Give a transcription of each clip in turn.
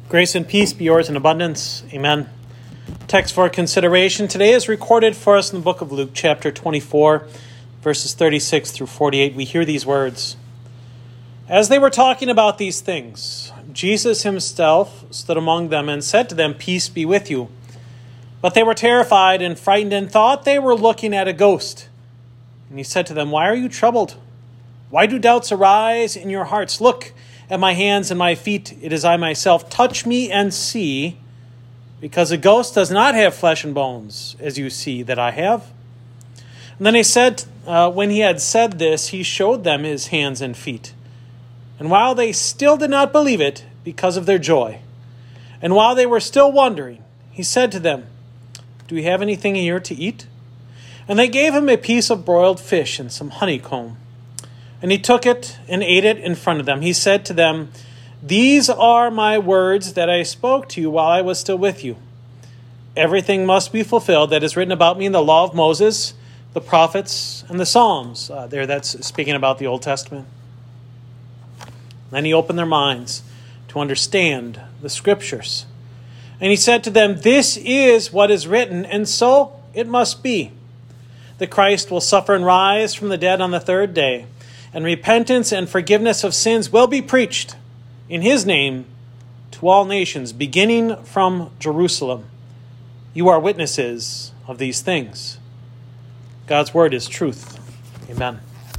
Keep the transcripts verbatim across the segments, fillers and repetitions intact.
Grace and peace be yours in abundance. Amen. Text for consideration today is recorded for us in the book of Luke, chapter twenty-four, verses thirty-six through forty-eight. We hear these words. As they were talking about these things, Jesus himself stood among them and said to them, "Peace be with you." But they were terrified and frightened and thought they were looking at a ghost. And he said to them, "Why are you troubled? Why do doubts arise in your hearts? Look at my hands and my feet. It is I myself. Touch me and see, because a ghost does not have flesh and bones, as you see that I have." And then he said, uh, when he had said this, he showed them his hands and feet. And while they still did not believe it because of their joy, and while they were still wondering, he said to them, "Do we have anything here to eat?" And they gave him a piece of broiled fish and some honeycomb. And he took it and ate it in front of them. He said to them, "These are my words that I spoke to you while I was still with you. Everything must be fulfilled that is written about me in the law of Moses, the prophets, and the Psalms." Uh, there, that's speaking about the Old Testament. Then he opened their minds to understand the Scriptures. And he said to them, "This is what is written, and so it must be. The Christ will suffer and rise from the dead on the third day, and repentance and forgiveness of sins will be preached in his name to all nations, beginning from Jerusalem. You are witnesses of these things." God's word is truth. Amen.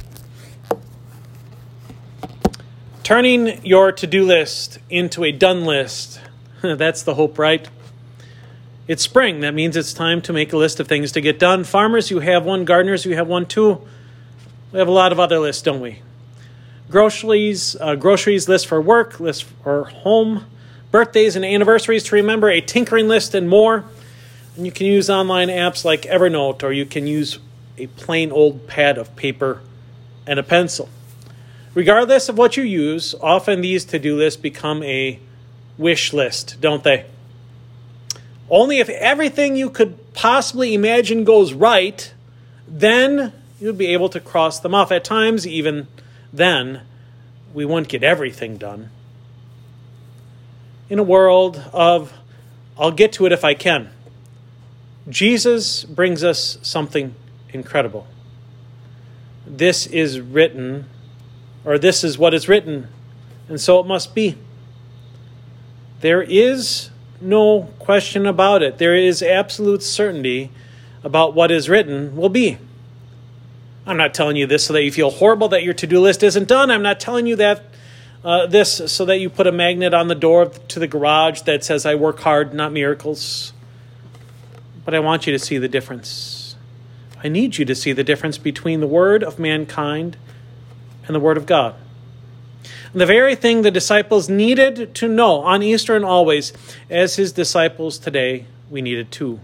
Turning your to-do list into a done list. That's the hope, right? It's spring. That means it's time to make a list of things to get done. Farmers, you have one. Gardeners, you have one too. We have a lot of other lists, don't we? Groceries, uh, groceries list for work, list for home, birthdays and anniversaries to remember, a tinkering list, and more. And you can use online apps like Evernote, or you can use a plain old pad of paper and a pencil. Regardless of what you use, often these to-do lists become a wish list, don't they? Only if everything you could possibly imagine goes right, then you'll be able to cross them off. At times, even then, we won't get everything done. In a world of, I'll get to it if I can, Jesus brings us something incredible. This is written, or this is what is written, and so it must be. There is no question about it. There is absolute certainty about what is written will be. I'm not telling you this so that you feel horrible that your to-do list isn't done. I'm not telling you that uh, this so that you put a magnet on the door to the garage that says, "I work hard, not miracles." But I want you to see the difference. I need you to see the difference between the word of mankind and the word of God. And the very thing the disciples needed to know on Easter and always, as his disciples today, we needed too.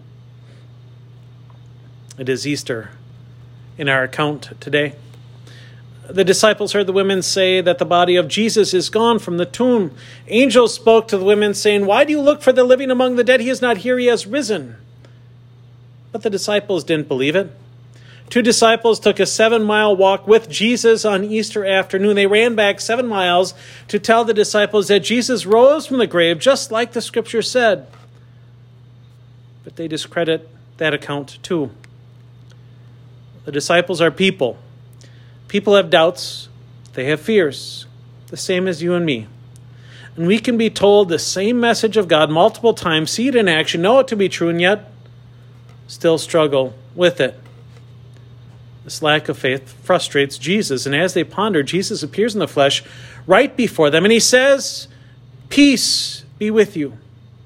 It is Easter in our account today. The disciples heard the women say that the body of Jesus is gone from the tomb. Angels spoke to the women saying, "Why do you look for the living among the dead? He is not here, he has risen." But the disciples didn't believe it. Two disciples took a seven-mile walk with Jesus on Easter afternoon. They ran back seven miles to tell the disciples that Jesus rose from the grave, just like the Scripture said. But they discredit that account too. The disciples are people. People have doubts. They have fears, the same as you and me. And we can be told the same message of God multiple times, see it in action, know it to be true, and yet still struggle with it. This lack of faith frustrates Jesus, and as they ponder, Jesus appears in the flesh right before them, and he says, "Peace be with you."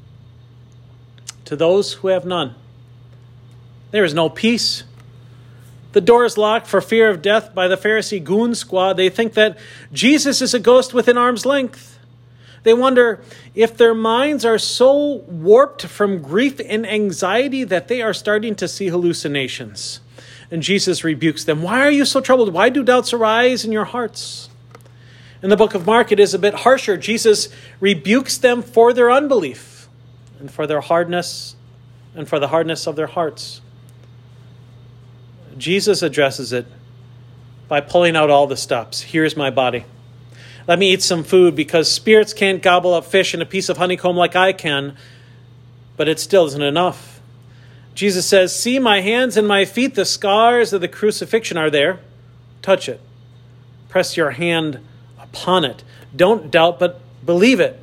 To those who have none, there is no peace. The door is locked for fear of death by the Pharisee goon squad. They think that Jesus is a ghost within arm's length. They wonder if their minds are so warped from grief and anxiety that they are starting to see hallucinations. And Jesus rebukes them. "Why are you so troubled? Why do doubts arise in your hearts?" In the book of Mark, it is a bit harsher. Jesus rebukes them for their unbelief and for their hardness and for the hardness of their hearts. Jesus addresses it by pulling out all the stops. Here's my body. Let me eat some food, because spirits can't gobble up fish and a piece of honeycomb like I can, but it still isn't enough. Jesus says, see my hands and my feet, the scars of the crucifixion are there. Touch it. Press your hand upon it. Don't doubt, but believe it.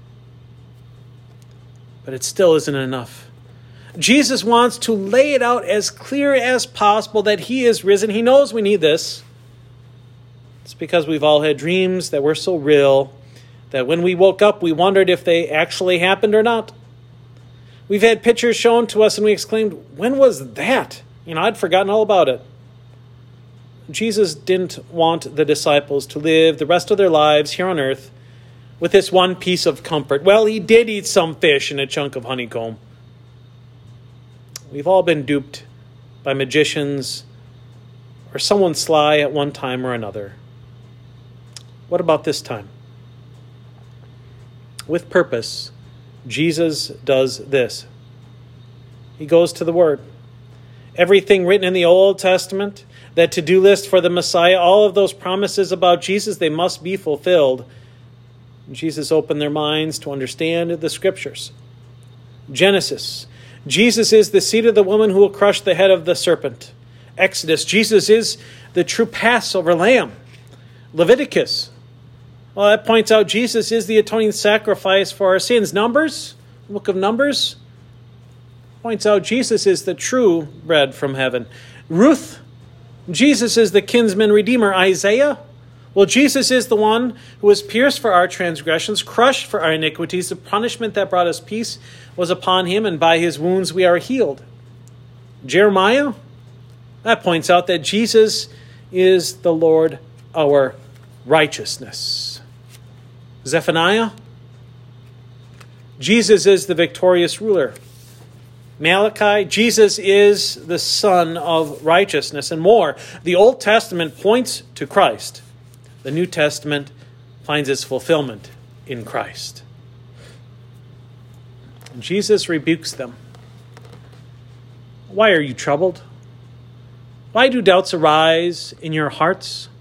But it still isn't enough. Jesus wants to lay it out as clear as possible that he is risen. He knows we need this. It's because we've all had dreams that were so real that when we woke up, we wondered if they actually happened or not. We've had pictures shown to us and we exclaimed, when was that? You know, I'd forgotten all about it. Jesus didn't want the disciples to live the rest of their lives here on earth with this one piece of comfort. Well, he did eat some fish and a chunk of honeycomb. We've all been duped by magicians or someone sly at one time or another. What about this time? With purpose, Jesus does this. He goes to the Word. Everything written in the Old Testament, that to-do list for the Messiah, all of those promises about Jesus, they must be fulfilled. Jesus opened their minds to understand the Scriptures. Genesis, Jesus is the seed of the woman who will crush the head of the serpent. Exodus, Jesus is the true Passover lamb. Leviticus, well, that points out Jesus is the atoning sacrifice for our sins. Numbers, the book of Numbers, points out Jesus is the true bread from heaven. Ruth, Jesus is the kinsman redeemer. Isaiah, well, Jesus is the one who was pierced for our transgressions, crushed for our iniquities. The punishment that brought us peace was upon him, and by his wounds we are healed. Jeremiah, that points out that Jesus is the Lord our righteousness. Zephaniah, Jesus is the victorious ruler. Malachi, Jesus is the Son of righteousness. And more, the Old Testament points to Christ. The New Testament finds its fulfillment in Christ. And Jesus rebukes them. Why are you troubled? Why do doubts arise in your hearts?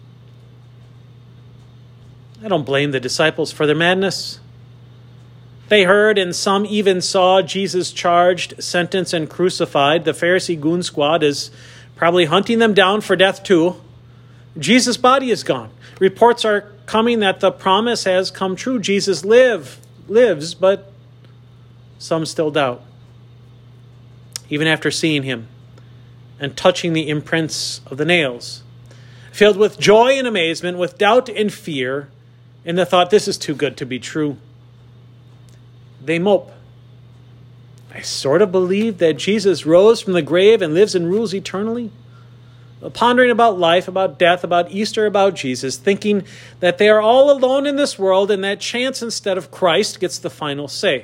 I don't blame the disciples for their madness. They heard and some even saw Jesus charged, sentenced, and crucified. The Pharisee goon squad is probably hunting them down for death too. Jesus' body is gone. Reports are coming that the promise has come true. Jesus live, lives, but some still doubt. Even after seeing him and touching the imprints of the nails. Filled with joy and amazement, with doubt and fear, in the thought, this is too good to be true. They mope. I sort of believe that Jesus rose from the grave and lives and rules eternally. Pondering about life, about death, about Easter, about Jesus, thinking that they are all alone in this world and that chance instead of Christ gets the final say.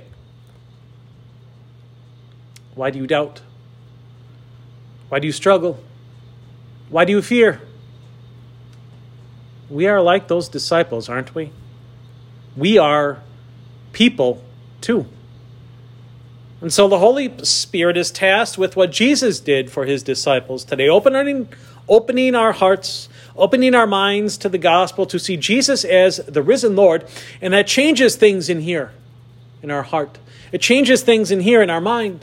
Why do you doubt? Why do you struggle? Why do you fear? We are like those disciples, aren't we? We are people too. And so the Holy Spirit is tasked with what Jesus did for his disciples today, opening, opening our hearts, opening our minds to the gospel to see Jesus as the risen Lord, and that changes things in here, in our heart. It changes things in here, in our mind.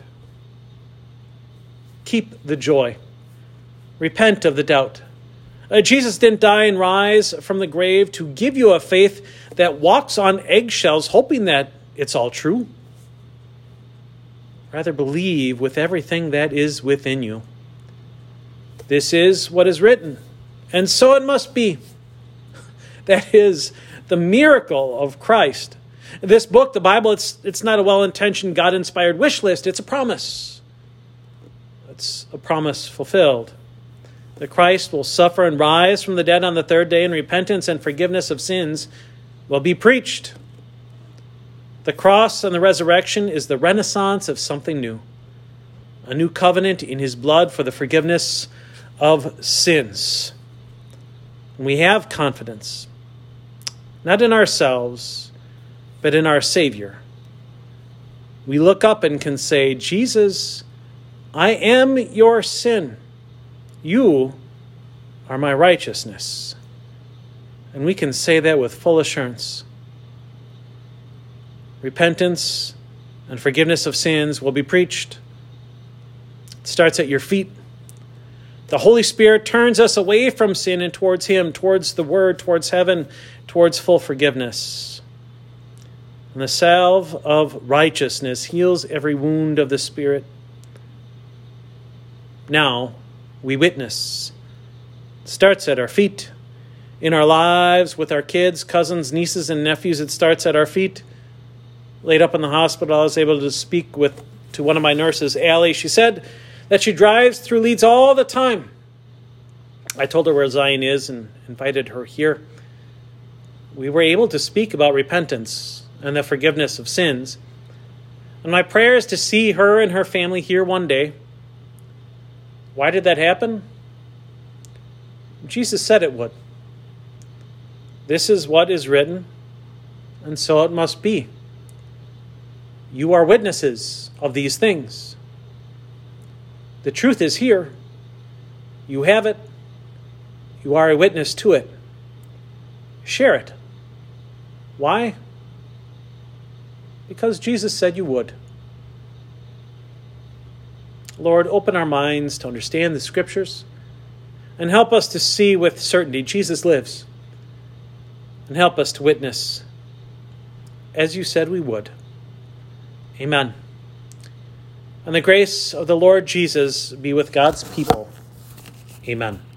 Keep the joy. Repent of the doubt. Uh, Jesus didn't die and rise from the grave to give you a faith that walks on eggshells, hoping that it's all true. Rather, believe with everything that is within you. This is what is written, and so it must be. That is the miracle of Christ. This book, the Bible, it's, it's not a well-intentioned, God-inspired wish list. It's a promise. It's a promise fulfilled. That Christ will suffer and rise from the dead on the third day, and repentance and forgiveness of sins will be preached. The cross and the resurrection is the renaissance of something new. A new covenant in his blood for the forgiveness of sins. And we have confidence, not in ourselves, but in our Savior. We look up and can say, Jesus, I am your sin. You are my righteousness. And we can say that with full assurance. Repentance and forgiveness of sins will be preached. It starts at your feet. The Holy Spirit turns us away from sin and towards Him, towards the Word, towards heaven, towards full forgiveness. And the salve of righteousness heals every wound of the Spirit. Now we witness. It starts at our feet. In our lives, with our kids, cousins, nieces, and nephews, it starts at our feet. Laid up in the hospital, I was able to speak with to one of my nurses, Allie. She said that she drives through Leeds all the time. I told her where Zion is and invited her here. We were able to speak about repentance and the forgiveness of sins. And my prayer is to see her and her family here one day. Why did that happen? Jesus said it would. This is what is written, and so it must be. You are witnesses of these things. The truth is here. You have it. You are a witness to it. Share it. Why? Because Jesus said you would. Lord, open our minds to understand the Scriptures and help us to see with certainty Jesus lives, and help us to witness as you said we would. Amen. And the grace of the Lord Jesus be with God's people. Amen.